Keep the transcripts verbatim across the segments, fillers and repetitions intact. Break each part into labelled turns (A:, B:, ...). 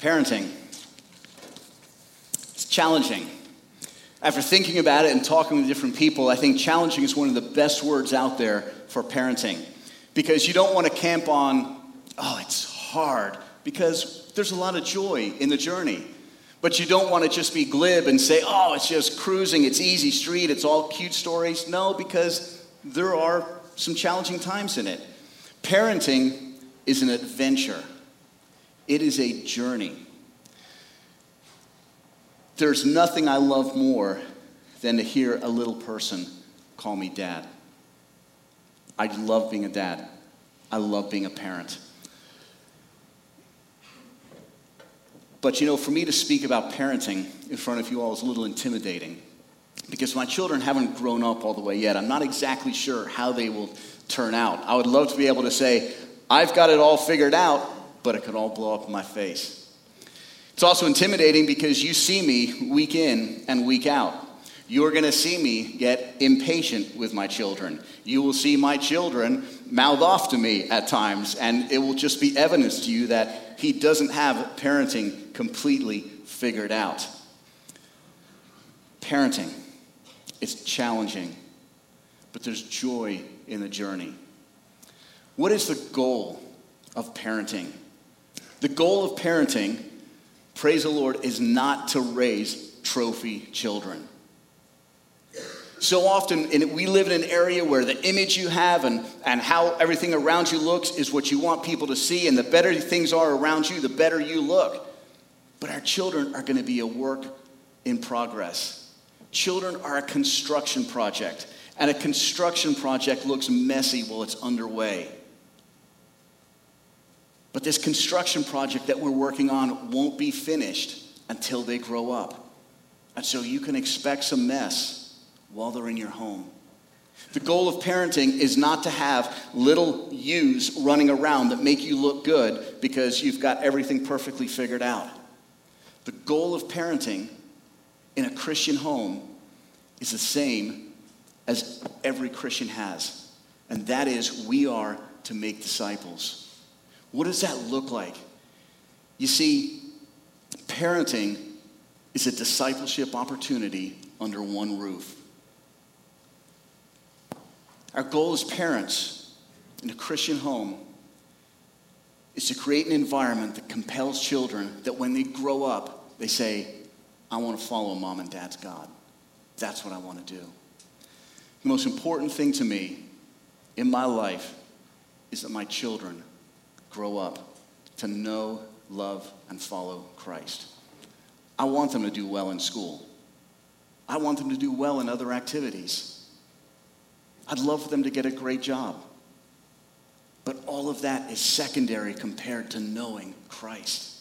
A: Parenting. It's challenging. After thinking about it and talking with different people, I think challenging is one of the best words out there for parenting. Because you don't want to camp on, oh, it's hard, because there's a lot of joy in the journey. But you don't want to just be glib and say, oh, it's just cruising, it's easy street, it's all cute stories. No, because there are some challenging times in it. Parenting is an adventure. It is a journey. There's nothing I love more than to hear a little person call me dad. I love being a dad. I love being a parent. But you know, for me to speak about parenting in front of you all is a little intimidating because my children haven't grown up all the way yet. I'm not exactly sure how they will turn out. I would love to be able to say, I've got it all figured out, but it could all blow up in my face. It's also intimidating because you see me week in and week out. You're going to see me get impatient with my children. You will see my children mouth off to me at times, and it will just be evidence to you that he doesn't have parenting completely figured out. Parenting, it's challenging, but there's joy in the journey. What is the goal of parenting? The goal of parenting, praise the Lord, is not to raise trophy children. So often, and we live in an area where the image you have and, and how everything around you looks is what you want people to see, and the better things are around you, the better you look. But our children are going to be a work in progress. Children are a construction project, and a construction project looks messy while it's underway. But this construction project that we're working on won't be finished until they grow up. And so you can expect some mess while they're in your home. The goal of parenting is not to have little yous running around that make you look good because you've got everything perfectly figured out. The goal of parenting in a Christian home is the same as every Christian has. And that is, we are to make disciples. What does that look like? You see, parenting is a discipleship opportunity under one roof. Our goal as parents in a Christian home is to create an environment that compels children that when they grow up, they say, I want to follow mom and dad's God. That's what I want to do. The most important thing to me in my life is that my children grow up to know, love, and follow Christ. I want them to do well in school. I want them to do well in other activities. I'd love for them to get a great job. But all of that is secondary compared to knowing Christ.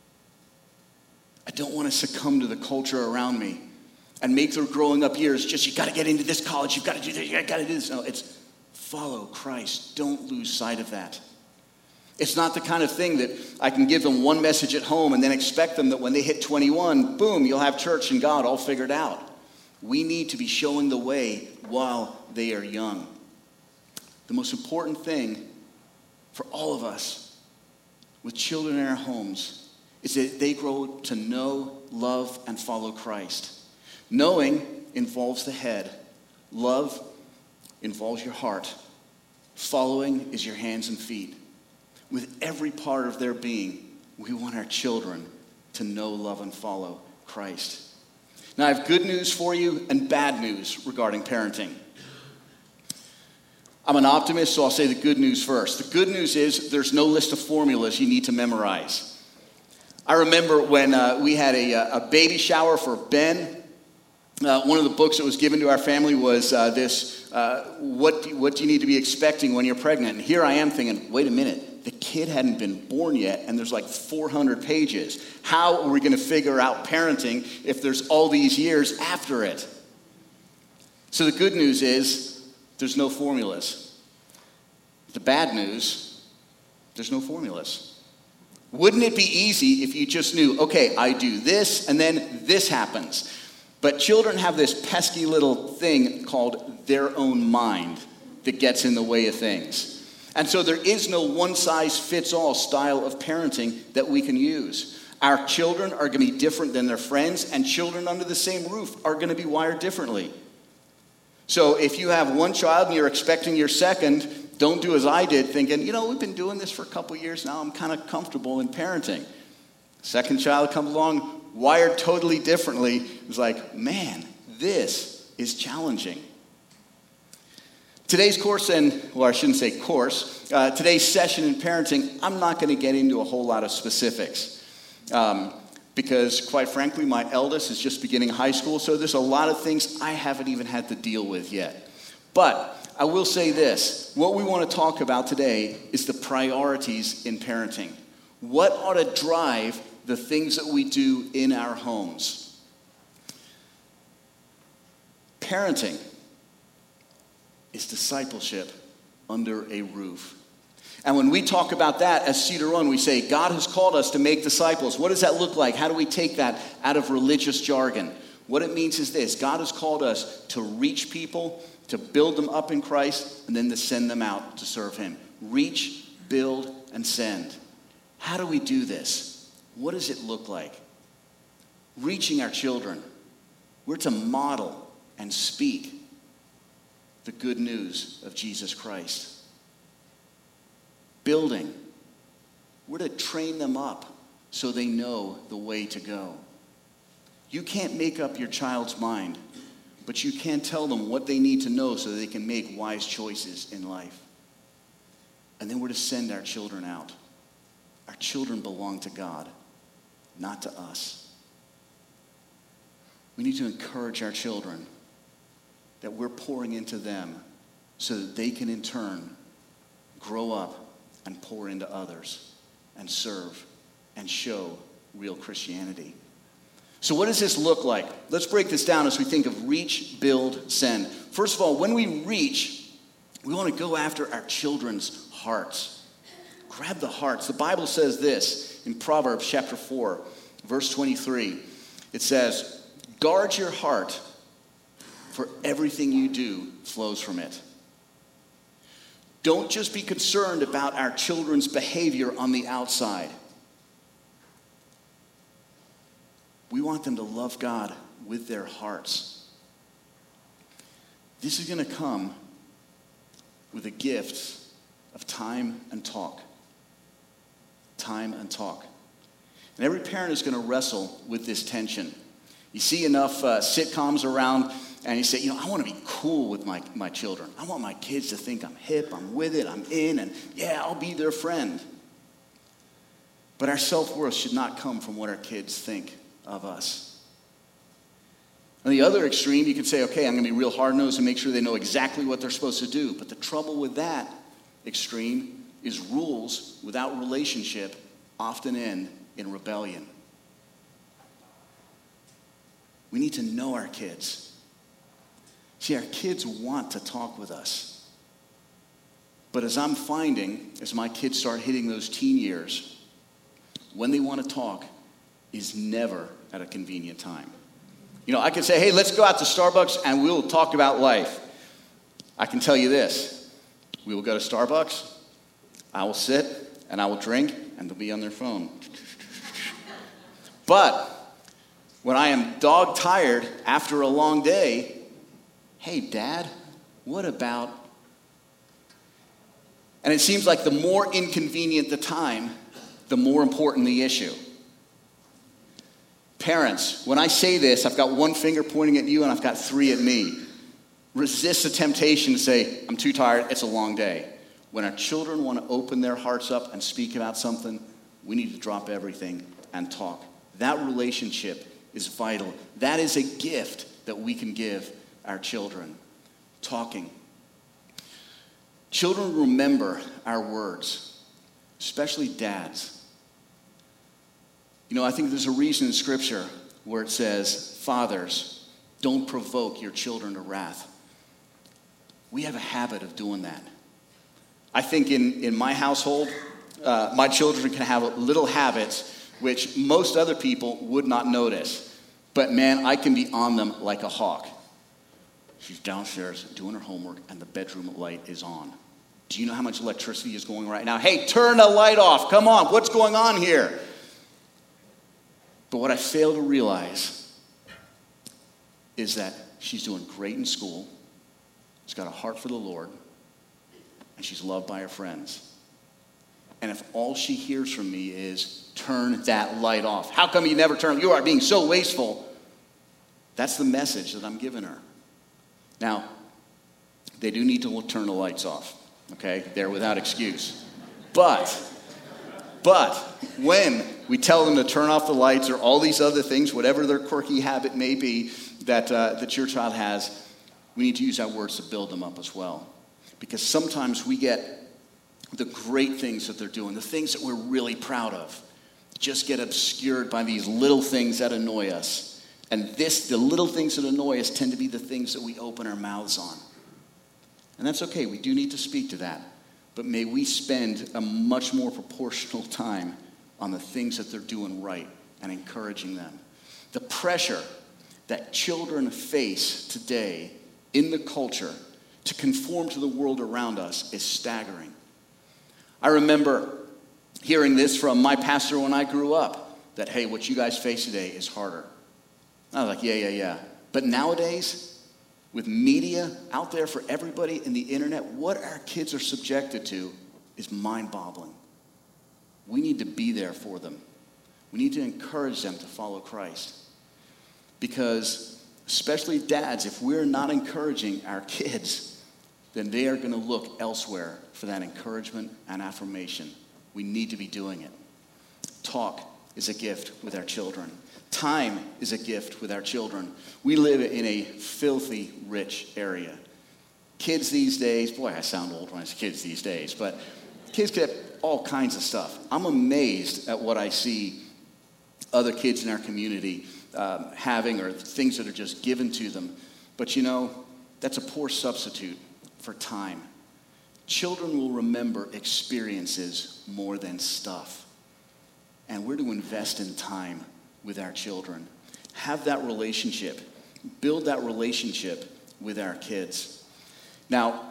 A: I don't want to succumb to the culture around me and make their growing up years just, you got to get into this college, you've got to do this, you got to do this. No, it's follow Christ. Don't lose sight of that. It's not the kind of thing that I can give them one message at home and then expect them that when they hit twenty-one, boom, you'll have church and God all figured out. We need to be showing the way while they are young. The most important thing for all of us with children in our homes is that they grow to know, love, and follow Christ. Knowing involves the head. Love involves your heart. Following is your hands and feet. With every part of their being, we want our children to know, love, and follow Christ. Now, I have good news for you and bad news regarding parenting. I'm an optimist, so I'll say the good news first. The good news is there's no list of formulas you need to memorize. I remember when uh, we had a, a baby shower for Ben. Uh, one of the books that was given to our family was uh, this, uh, what, do, what do you need to be expecting when you're pregnant? And here I am thinking, wait a minute. The kid hadn't been born yet, and there's like four hundred pages. How are we going to figure out parenting if there's all these years after it? So the good news is there's no formulas. The bad news, there's no formulas. Wouldn't it be easy if you just knew, okay, I do this, and then this happens? But children have this pesky little thing called their own mind that gets in the way of things. And so there is no one-size-fits-all style of parenting that we can use. Our children are going to be different than their friends, and children under the same roof are going to be wired differently. So if you have one child and you're expecting your second, don't do as I did, thinking, you know, we've been doing this for a couple years now. I'm kind of comfortable in parenting. Second child comes along, wired totally differently. It's like, man, this is challenging. Today's course, and well, I shouldn't say course, uh, today's session in parenting, I'm not going to get into a whole lot of specifics. Um, because, quite frankly, my eldest is just beginning high school, so there's a lot of things I haven't even had to deal with yet. But I will say this. What we want to talk about today is the priorities in parenting. What ought to drive the things that we do in our homes? Parenting is discipleship under a roof. And when we talk about that as Cedar Run, we say, God has called us to make disciples. What does that look like? How do we take that out of religious jargon? What it means is this. God has called us to reach people, to build them up in Christ, and then to send them out to serve him. Reach, build, and send. How do we do this? What does it look like? Reaching our children. We're to model and speak the good news of Jesus Christ. Building. We're to train them up so they know the way to go. You can't make up your child's mind, but you can tell them what they need to know so they can make wise choices in life. And then we're to send our children out. Our children belong to God, not to us. We need to encourage our children that we're pouring into them so that they can in turn grow up and pour into others and serve and show real Christianity. So what does this look like? Let's break this down as we think of reach, build, send. First of all, when we reach, we want to go after our children's hearts. Grab the hearts. The Bible says this in Proverbs chapter four, verse twenty-three. It says, guard your heart, for everything you do flows from it. Don't just be concerned about our children's behavior on the outside. We want them to love God with their hearts. This is going to come with a gift of time and talk. Time and talk. And every parent is going to wrestle with this tension. You see enough uh, sitcoms around, and you say, you know, I want to be cool with my, my children. I want my kids to think I'm hip, I'm with it, I'm in, and yeah, I'll be their friend. But our self-worth should not come from what our kids think of us. On the other extreme, you could say, okay, I'm going to be real hard-nosed and make sure they know exactly what they're supposed to do. But the trouble with that extreme is rules without relationship often end in rebellion. We need to know our kids. See, our kids want to talk with us. But as I'm finding, as my kids start hitting those teen years, when they want to talk is never at a convenient time. You know, I can say, hey, let's go out to Starbucks and we'll talk about life. I can tell you this. We will go to Starbucks, I will sit, and I will drink, and they'll be on their phone. But when I am dog tired after a long day, hey, Dad, what about? And it seems like the more inconvenient the time, the more important the issue. Parents, when I say this, I've got one finger pointing at you and I've got three at me. Resist the temptation to say, I'm too tired, it's a long day. When our children want to open their hearts up and speak about something, we need to drop everything and talk. That relationship is vital. That is a gift that we can give our children. Talking. Children remember our words, especially dads. You know, I think there's a reason in Scripture where it says, fathers, don't provoke your children to wrath. We have a habit of doing that. I think in, in my household, uh, my children can have little habits which most other people would not notice. But man, I can be on them like a hawk. She's downstairs doing her homework and the bedroom light is on. Do you know how much electricity is going right now? Hey, turn the light off. Come on, what's going on here? But what I fail to realize is that she's doing great in school. She's got a heart for the Lord. And she's loved by her friends. And if all she hears from me is, turn that light off. How come you never turn? You are being so wasteful. That's the message that I'm giving her. Now, they do need to turn the lights off. Okay? They're without excuse. But, but, when we tell them to turn off the lights or all these other things, whatever their quirky habit may be that, uh, that your child has, we need to use our words to build them up as well. Because sometimes we get the great things that they're doing, the things that we're really proud of, just get obscured by these little things that annoy us. And this, the little things that annoy us tend to be the things that we open our mouths on. And that's okay, we do need to speak to that. But may we spend a much more proportional time on the things that they're doing right and encouraging them. The pressure that children face today in the culture to conform to the world around us is staggering. I remember hearing this from my pastor when I grew up, that, hey, what you guys face today is harder. I was like, yeah, yeah, yeah. But nowadays, with media out there for everybody and the internet, what our kids are subjected to is mind-boggling. We need to be there for them. We need to encourage them to follow Christ. Because, especially dads, if we're not encouraging our kids, then they are going to look elsewhere for that encouragement and affirmation. We need to be doing it. Talk is a gift with our children. Time is a gift with our children. We live in a filthy rich area. Kids these days, boy, I sound old when I say kids these days, but kids get all kinds of stuff. I'm amazed at what I see other kids in our community um, having, or things that are just given to them. But you know, that's a poor substitute for time. Children will remember experiences more than stuff. And we're to invest in time with our children. Have that relationship. Build that relationship with our kids. Now,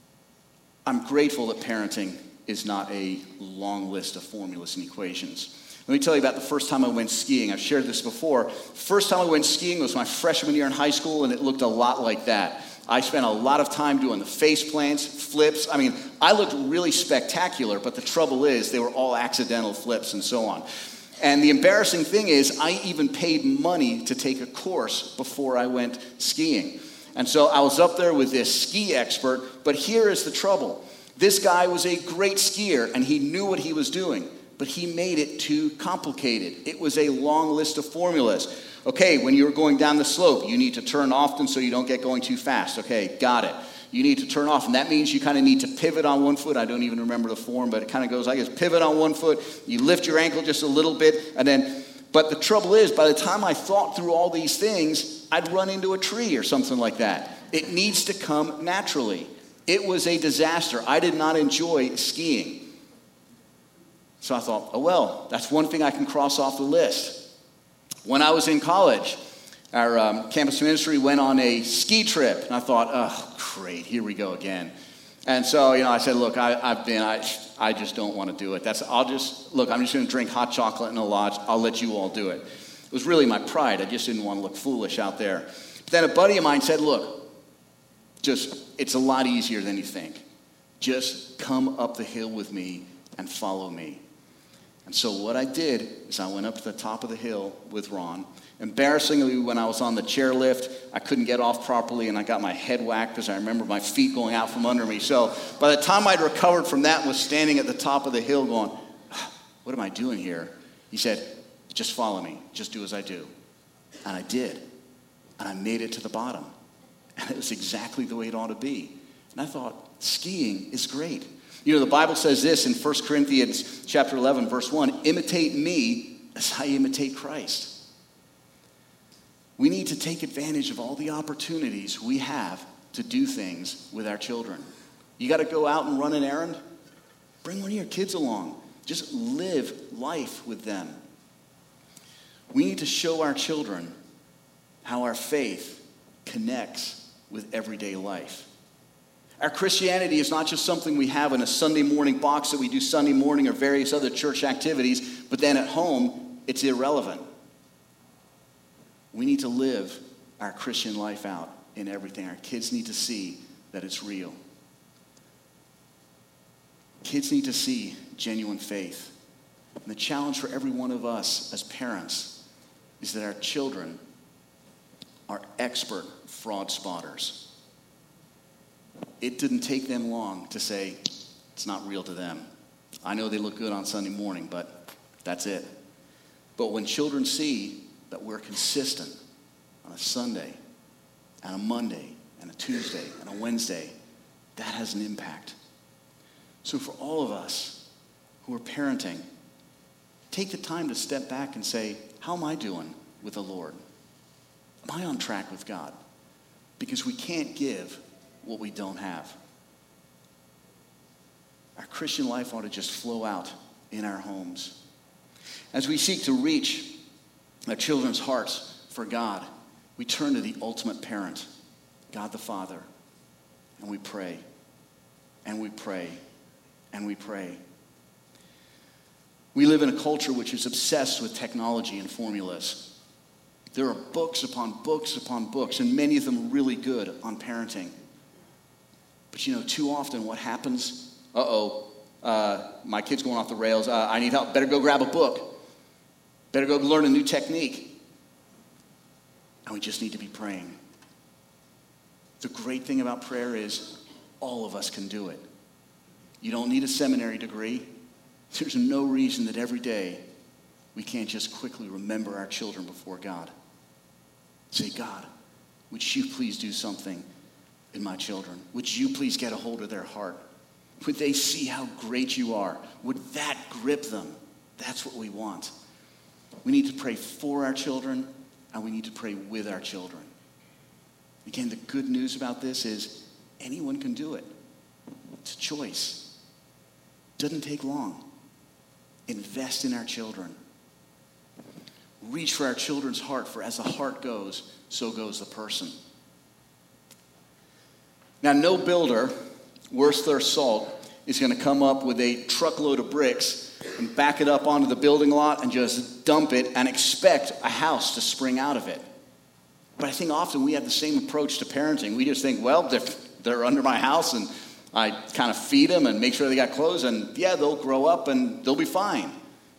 A: I'm grateful that parenting is not a long list of formulas and equations. Let me tell you about the first time I went skiing. I've shared this before. First time I went skiing was my freshman year in high school, and it looked a lot like that. I spent a lot of time doing the face plants, flips. I mean, I looked really spectacular, but the trouble is they were all accidental flips and so on. And the embarrassing thing is I even paid money to take a course before I went skiing. And so I was up there with this ski expert, but here is the trouble. This guy was a great skier, and he knew what he was doing, but he made it too complicated. It was a long list of formulas. Okay, when you're going down the slope, you need to turn often so you don't get going too fast. Okay, got it. You need to turn off, and that means you kind of need to pivot on one foot. I don't even remember the form, but it kind of goes like this. Pivot on one foot, you lift your ankle just a little bit, and then, but the trouble is, by the time I thought through all these things, I'd run into a tree or something like that. It needs to come naturally. It was a disaster. I did not enjoy skiing. So I thought, oh well, that's one thing I can cross off the list. When I was in college, our um, campus ministry went on a ski trip, and I thought, oh, great, here we go again. And so, you know, I said, look, I, I've been, I, I just don't want to do it. That's, I'll just, look, I'm just going to drink hot chocolate in a lodge. I'll let you all do it. It was really my pride. I just didn't want to look foolish out there. But then a buddy of mine said, look, just, it's a lot easier than you think. Just come up the hill with me and follow me. And so what I did is I went up to the top of the hill with Ron. Embarrassingly, when I was on the chairlift, I couldn't get off properly, and I got my head whacked because I remember my feet going out from under me. So by the time I'd recovered from that and was standing at the top of the hill going, what am I doing here? He said, just follow me. Just do as I do. And I did. And I made it to the bottom. And it was exactly the way it ought to be. And I thought, skiing is great. You know, the Bible says this in First Corinthians chapter eleven, verse one, imitate me as I imitate Christ. We need to take advantage of all the opportunities we have to do things with our children. You got to go out and run an errand? Bring one of your kids along. Just live life with them. We need to show our children how our faith connects with everyday life. Our Christianity is not just something we have in a Sunday morning box that we do Sunday morning or various other church activities, but then at home, it's irrelevant. We need to live our Christian life out in everything. Our kids need to see that it's real. Kids need to see genuine faith. And the challenge for every one of us as parents is that our children are expert fraud spotters. It didn't take them long to say, it's not real to them. I know they look good on Sunday morning, but that's it. But when children see that we're consistent on a Sunday and a Monday and a Tuesday and a Wednesday, that has an impact. So for all of us who are parenting, take the time to step back and say, how am I doing with the Lord? Am I on track with God? Because we can't give what we don't have. Our Christian life ought to just flow out in our homes. As we seek to reach our children's hearts for God, we turn to the ultimate parent, God the Father, and we pray, and we pray, and we pray. We live in a culture which is obsessed with technology and formulas. There are books upon books upon books, and many of them are really good on parenting. But you know, too often what happens, uh-oh, uh, my kid's going off the rails, uh, I need help, better go grab a book, better go learn a new technique. And we just need to be praying. The great thing about prayer is all of us can do it. You don't need a seminary degree. There's no reason that every day we can't just quickly remember our children before God. Say, God, would you please do something in my children? Would you please get a hold of their heart? Would they see how great you are? Would that grip them? That's what we want. We need to pray for our children, and we need to pray with our children. Again, the good news about this is anyone can do it. It's a choice. It doesn't take long. Invest in our children. Reach for our children's heart, for as the heart goes, so goes the person. Now, no builder, worth their salt, is going to come up with a truckload of bricks and back it up onto the building lot and just dump it and expect a house to spring out of it. But I think often we have the same approach to parenting. We just think, well, they're, they're under my house and I kind of feed them and make sure they got clothes, and yeah, they'll grow up and they'll be fine.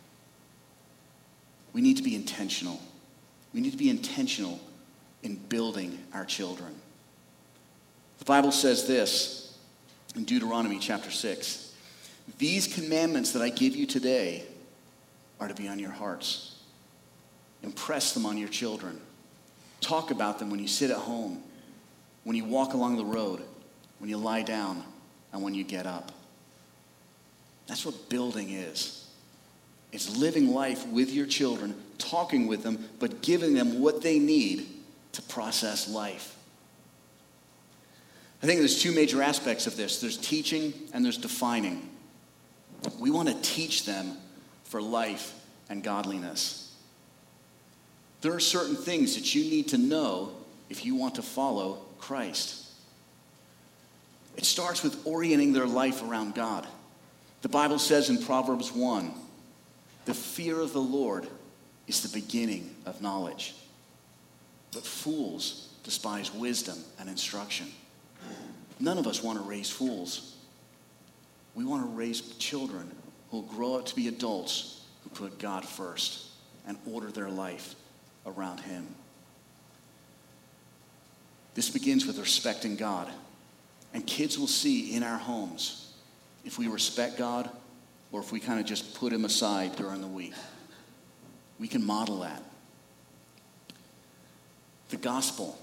A: We need to be intentional. We need to be intentional in building our children. The Bible says this in Deuteronomy chapter six. These commandments that I give you today are to be on your hearts. Impress them on your children. Talk about them when you sit at home, when you walk along the road, when you lie down, and when you get up. That's what building is. It's living life with your children, talking with them, but giving them what they need to process life. I think there's two major aspects of this. There's teaching and there's defining. We want to teach them for life and godliness. There are certain things that you need to know if you want to follow Christ. It starts with orienting their life around God. The Bible says in Proverbs one, the fear of the Lord is the beginning of knowledge, but fools despise wisdom and instruction. None of us want to raise fools. We want to raise children who will grow up to be adults who put God first and order their life around him. This begins with respecting God. And kids will see in our homes if we respect God or if we kind of just put him aside during the week. We can model that. The gospel.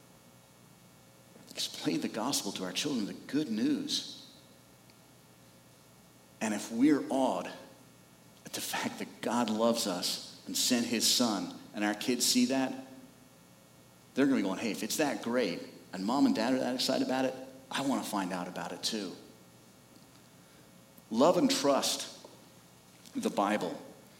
A: Explain the gospel to our children, the good news. And if we're awed at the fact that God loves us and sent his son, and our kids see that, they're going to be going, hey, if it's that great, and mom and dad are that excited about it, I want to find out about it too. Love and trust the Bible.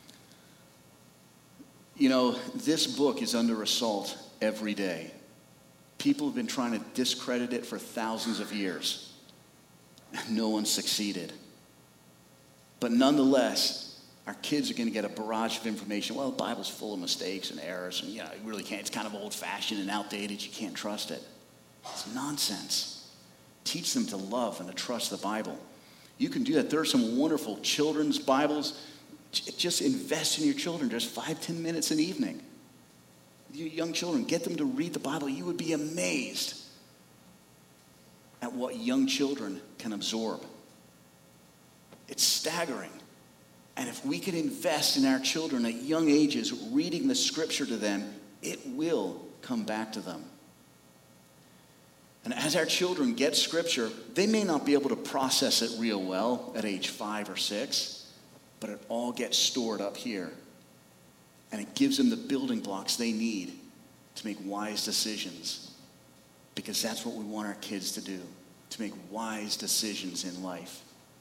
A: You know, this book is under assault every day. People have been trying to discredit it for thousands of years. No one succeeded. But nonetheless, our kids are going to get a barrage of information. Well, the Bible's full of mistakes and errors, and you know, you really can't. It's kind of old-fashioned and outdated. You can't trust it. It's nonsense. Teach them to love and to trust the Bible. You can do that. There are some wonderful children's Bibles. Just invest in your children. Just five, ten minutes an evening. Your young children, get them to read the Bible. You would be amazed at what young children can absorb. It's staggering. And if we can invest in our children at young ages, reading the scripture to them, it will come back to them. And as our children get scripture, they may not be able to process it real well at age five or six, but it all gets stored up here. And it gives them the building blocks they need to make wise decisions. Because that's what we want our kids to do, to make wise decisions in life.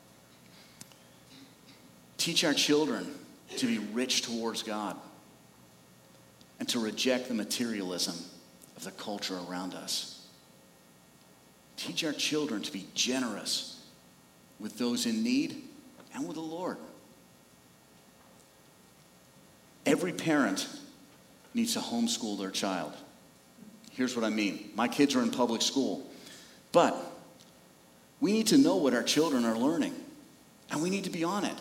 A: Teach our children to be rich towards God and to reject the materialism of the culture around us. Teach our children to be generous with those in need and with the Lord. Every parent needs to homeschool their child. Here's what I mean. My kids are in public school, but we need to know what our children are learning, and we need to be on it.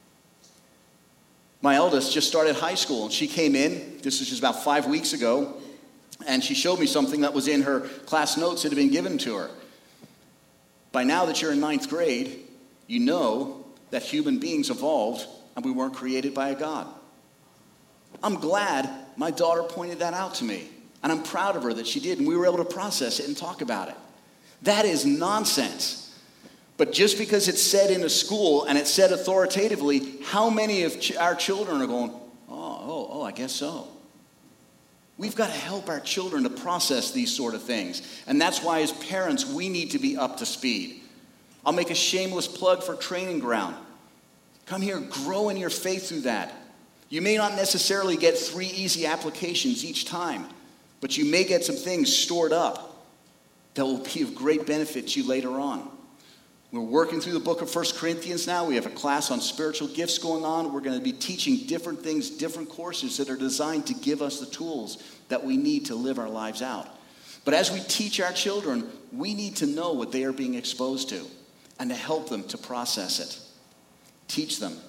A: My eldest just started high school, and she came in, this was just about five weeks ago, and she showed me something that was in her class notes that had been given to her. By now that you're in ninth grade, you know that human beings evolved and we weren't created by a God. I'm glad my daughter pointed that out to me, and I'm proud of her that she did, and we were able to process it and talk about it. That is nonsense. But just because it's said in a school and it's said authoritatively, how many of ch- our children are going, oh, oh, oh, I guess so. We've got to help our children to process these sort of things. And that's why as parents, we need to be up to speed. I'll make a shameless plug for Training Ground. Come here, grow in your faith through that. You may not necessarily get three easy applications each time, but you may get some things stored up that will be of great benefit to you later on. We're working through the book of First Corinthians now. We have a class on spiritual gifts going on. We're going to be teaching different things, different courses that are designed to give us the tools that we need to live our lives out. But as we teach our children, we need to know what they are being exposed to and to help them to process it. Teach them.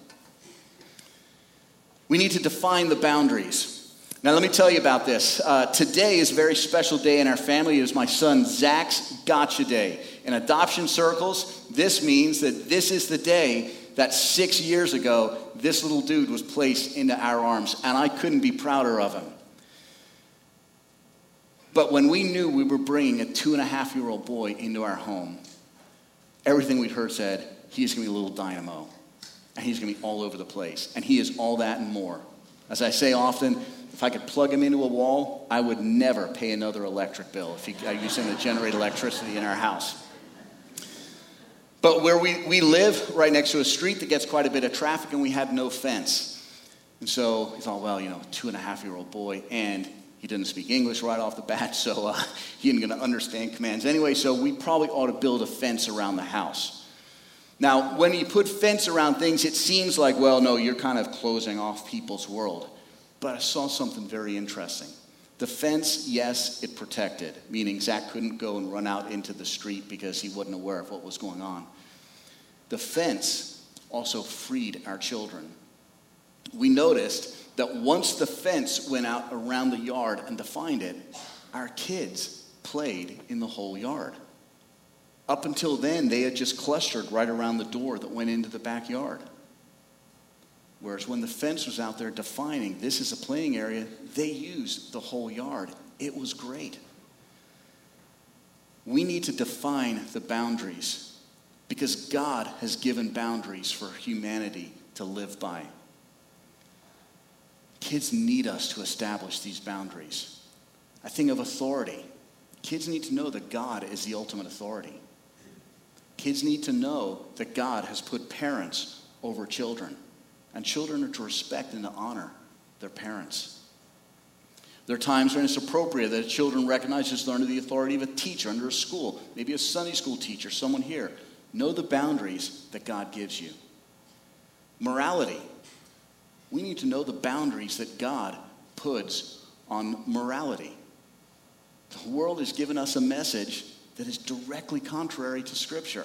A: We need to define the boundaries. Now, let me tell you about this. Uh, today is a very special day in our family. It is my son Zach's Gotcha Day. In adoption circles, this means that this is the day that six years ago, this little dude was placed into our arms, and I couldn't be prouder of him. But when we knew we were bringing a two-and-a-half-year-old boy into our home, everything we'd heard said, he's going to be a little dynamo, and he's going to be all over the place, and he is all that and more. As I say often, if I could plug him into a wall, I would never pay another electric bill if he, I used him to generate electricity in our house. But where we, we live, right next to a street that gets quite a bit of traffic, and we had no fence. And so he thought, well, you know, two-and-a-half-year-old boy, and he didn't speak English right off the bat, so uh, he isn't going to understand commands anyway, so we probably ought to build a fence around the house. Now, when you put fence around things, it seems like, well, no, you're kind of closing off people's world. But I saw something very interesting. The fence, yes, it protected, meaning Zach couldn't go and run out into the street because he wasn't aware of what was going on. The fence also freed our children. We noticed that once the fence went out around the yard and defined it, our kids played in the whole yard. Up until then, they had just clustered right around the door that went into the backyard. Whereas when the fence was out there defining this is a playing area, they used the whole yard. It was great. We need to define the boundaries because God has given boundaries for humanity to live by. Kids need us to establish these boundaries. I think of authority. Kids need to know that God is the ultimate authority. Kids need to know that God has put parents over children. And children are to respect and to honor their parents. There are times when it's appropriate that children recognize just under the authority of a teacher, under a school, maybe a Sunday school teacher, someone here. Know the boundaries that God gives you. Morality. We need to know the boundaries that God puts on morality. The world has given us a message that is directly contrary to Scripture.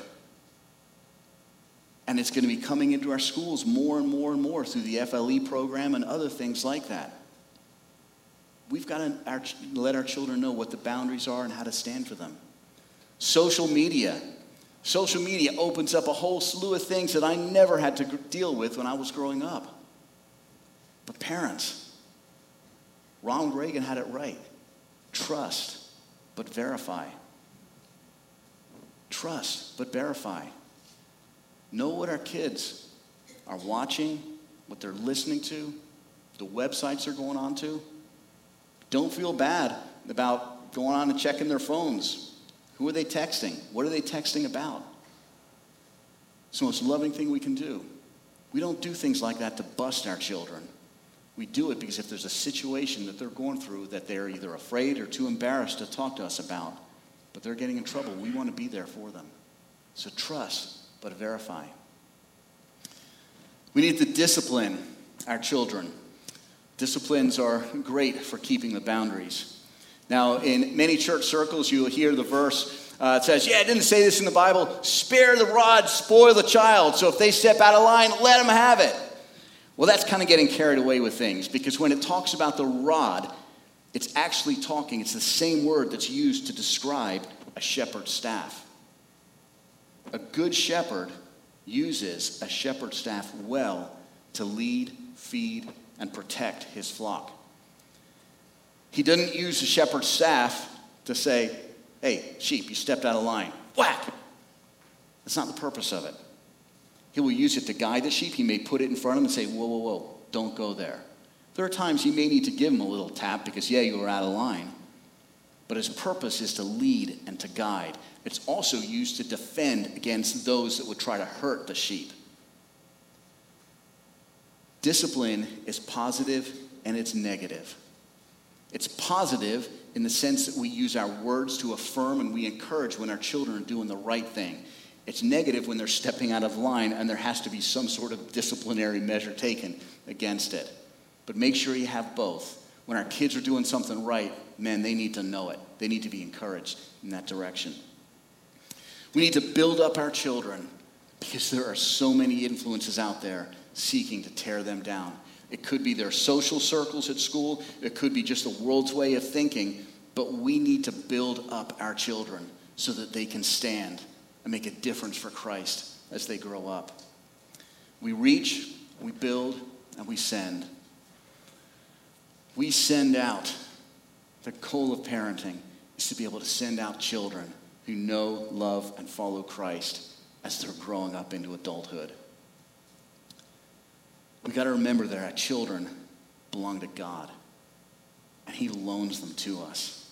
A: And it's going to be coming into our schools more and more and more through the F L E program and other things like that. We've got to our, let our children know what the boundaries are and how to stand for them. Social media. Social media opens up a whole slew of things that I never had to deal with when I was growing up. But parents, Ronald Reagan had it right. Trust, but verify. Trust, but verify. Know what our kids are watching, what they're listening to, the websites they're going on to. Don't feel bad about going on and checking their phones. Who are they texting? What are they texting about? It's the most loving thing we can do. We don't do things like that to bust our children. We do it because if there's a situation that they're going through that they're either afraid or too embarrassed to talk to us about, but they're getting in trouble, we want to be there for them. So trust, but verify. We need to discipline our children. Disciplines are great for keeping the boundaries. Now, in many church circles, you'll hear the verse, uh, it says, yeah, it didn't say this in the Bible, spare the rod, spoil the child. So if they step out of line, let them have it. Well, that's kind of getting carried away with things, because when it talks about the rod, it's actually talking, it's the same word that's used to describe a shepherd's staff. A good shepherd uses a shepherd's staff well to lead, feed, and protect his flock. He doesn't use the shepherd's staff to say, hey, sheep, you stepped out of line. Whack! That's not the purpose of it. He will use it to guide the sheep. He may put it in front of him and say, whoa, whoa, whoa, don't go there. There are times he may need to give him a little tap because, yeah, you were out of line. But his purpose is to lead and to guide. It's also used to defend against those that would try to hurt the sheep. Discipline is positive and it's negative. It's positive in the sense that we use our words to affirm and we encourage when our children are doing the right thing. It's negative when they're stepping out of line and there has to be some sort of disciplinary measure taken against it. But make sure you have both. When our kids are doing something right, man, they need to know it. They need to be encouraged in that direction. We need to build up our children because there are so many influences out there seeking to tear them down. It could be their social circles at school. It could be just the world's way of thinking. But we need to build up our children so that they can stand and make a difference for Christ as they grow up. We reach, we build, and we send. We send out. The goal of parenting is to be able to send out children who know, love, and follow Christ as they're growing up into adulthood. We got to remember that our children belong to God, and He loans them to us.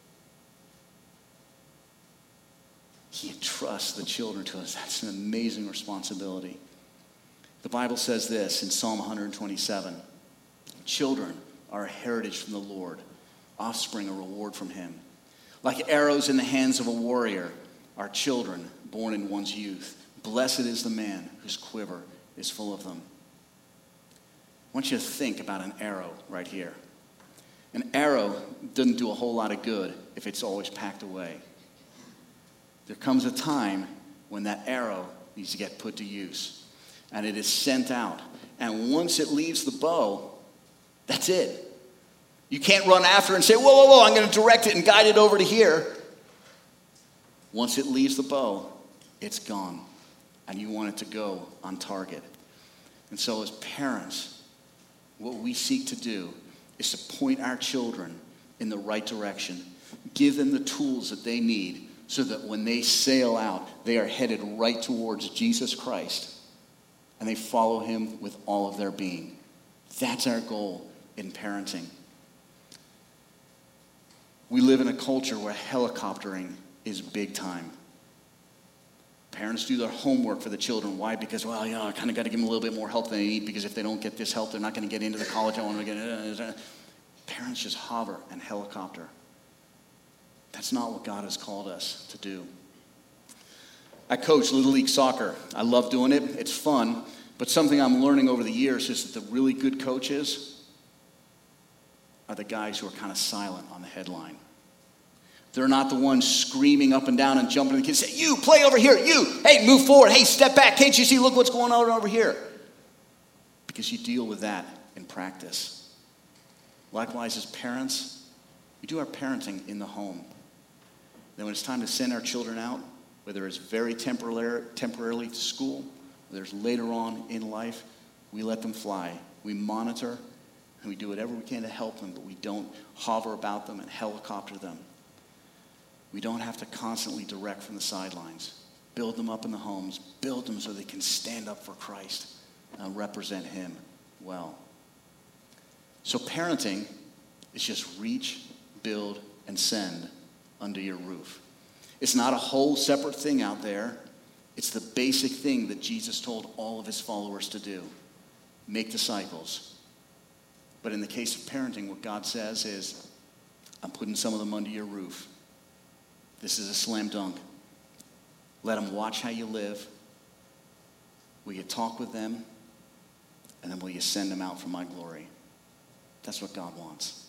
A: He entrusts the children to us. That's an amazing responsibility. The Bible says this in Psalm one twenty-seven. Children are a heritage from the Lord, offspring a reward from Him. Like arrows in the hands of a warrior are children born in one's youth. Blessed is the man whose quiver is full of them. I want you to think about an arrow right here. An arrow doesn't do a whole lot of good if it's always packed away. There comes a time when that arrow needs to get put to use, and it is sent out. And once it leaves the bow, that's it. You can't run after it and say, whoa, whoa, whoa, I'm going to direct it and guide it over to here. Once it leaves the bow, it's gone, and you want it to go on target. And so as parents, what we seek to do is to point our children in the right direction, give them the tools that they need so that when they sail out, they are headed right towards Jesus Christ and they follow Him with all of their being. That's our goal in parenting. We live in a culture where helicoptering is big time. Parents do their homework for the children. Why? Because, well, you know, I kind of got to give them a little bit more help than they need because if they don't get this help, they're not going to get into the college I want to get. Parents just hover and helicopter. That's not what God has called us to do. I coach Little League soccer. I love doing it. It's fun. But something I'm learning over the years is that the really good coaches are the guys who are kind of silent on the headline. They're not the ones screaming up and down and jumping at the kids, say, you, play over here, you, hey, move forward, hey, step back, can't you see, look what's going on over here? Because you deal with that in practice. Likewise, as parents, we do our parenting in the home. Then when it's time to send our children out, whether it's very temporary, temporarily to school, whether it's later on in life, we let them fly. We monitor, and we do whatever we can to help them, but we don't hover about them and helicopter them. We don't have to constantly direct from the sidelines. Build them up in the homes. Build them so they can stand up for Christ and represent him well. So parenting is just reach, build, and send under your roof. It's not a whole separate thing out there. It's the basic thing that Jesus told all of his followers to do. Make disciples. But in the case of parenting, what God says is, I'm putting some of them under your roof. This is a slam dunk. Let them watch how you live. Will you talk with them? And then will you send them out for my glory? That's what God wants.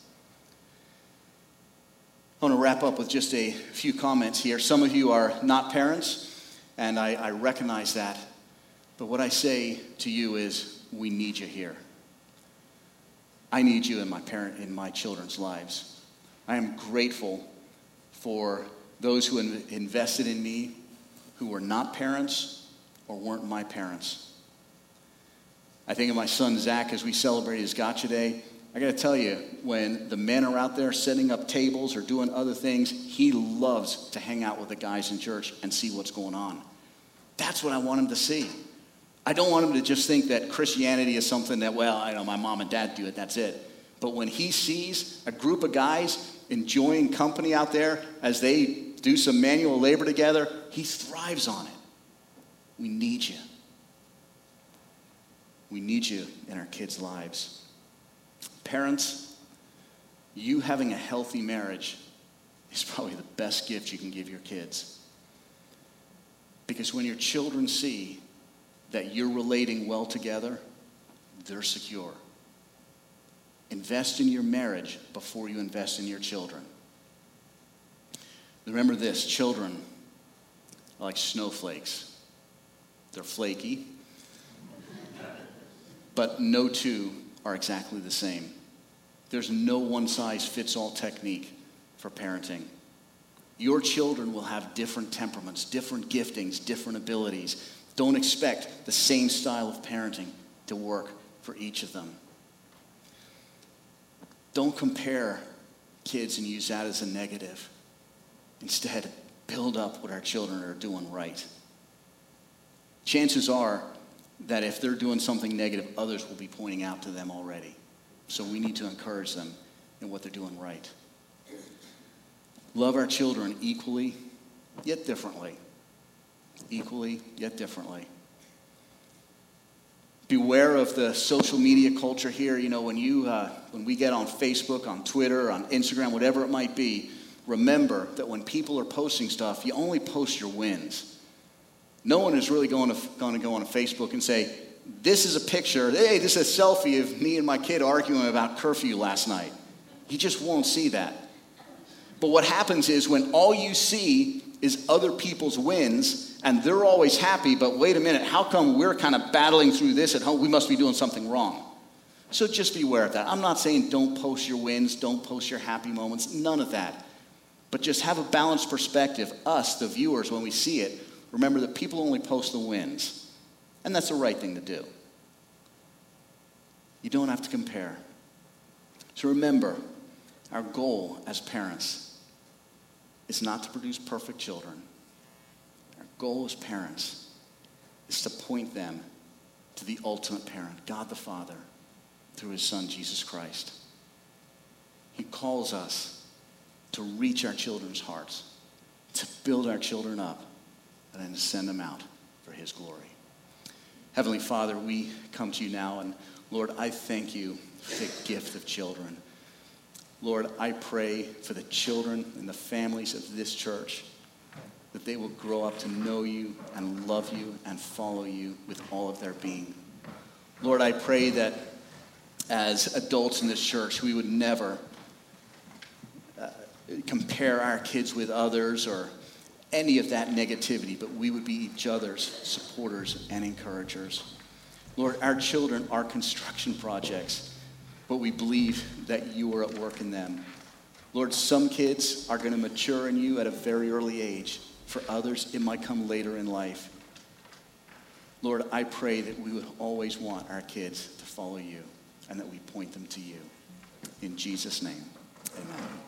A: I want to wrap up with just a few comments here. Some of you are not parents, and I, I recognize that. But what I say to you is, we need you here. I need you in my parent, in my children's lives. I am grateful for those who invested in me, who were not parents or weren't my parents. I think of my son Zach as we celebrated his Gotcha Day. I got to tell you, when the men are out there setting up tables or doing other things, he loves to hang out with the guys in church and see what's going on. That's what I want him to see. I don't want him to just think that Christianity is something that, well, I know my mom and dad do it, that's it. But when he sees a group of guys enjoying company out there as they do some manual labor together, he thrives on it. We need you. We need you in our kids' lives. Parents, you having a healthy marriage is probably the best gift you can give your kids. Because when your children see that you're relating well together, they're secure. Invest in your marriage before you invest in your children. Remember this, children are like snowflakes. They're flaky, but no two are exactly the same. There's no one-size-fits-all technique for parenting. Your children will have different temperaments, different giftings, different abilities. Don't expect the same style of parenting to work for each of them. Don't compare kids and use that as a negative. Instead, build up what our children are doing right. Chances are that if they're doing something negative, others will be pointing out to them already. So we need to encourage them in what they're doing right. Love our children equally, yet differently. Equally, yet differently. Beware of the social media culture here. You know, when you, uh, when we get on Facebook, on Twitter, on Instagram, whatever it might be, remember that when people are posting stuff, you only post your wins. No one is really going to, going to go on Facebook and say, this is a picture, hey, this is a selfie of me and my kid arguing about curfew last night. You just won't see that. But what happens is when all you see is other people's wins, and they're always happy, but wait a minute, how come we're kind of battling through this at home? We must be doing something wrong. So just be aware of that. I'm not saying don't post your wins, don't post your happy moments, none of that. But just have a balanced perspective. Us, the viewers, when we see it, remember that people only post the wins. And that's the right thing to do. You don't have to compare. So remember, our goal as parents is not to produce perfect children. Our goal as parents is to point them to the ultimate parent, God the Father, through his Son, Jesus Christ. He calls us to reach our children's hearts, to build our children up, and then to send them out for his glory. Heavenly Father, we come to you now, and Lord, I thank you for the gift of children. Lord, I pray for the children and the families of this church, that they will grow up to know you and love you and follow you with all of their being. Lord, I pray that as adults in this church, we would never uh, compare our kids with others or any of that negativity, but we would be each other's supporters and encouragers. Lord, our children are construction projects, but we believe that you are at work in them. Lord, some kids are going to mature in you at a very early age. For others, it might come later in life. Lord, I pray that we would always want our kids to follow you and that we point them to you. In Jesus' name, amen.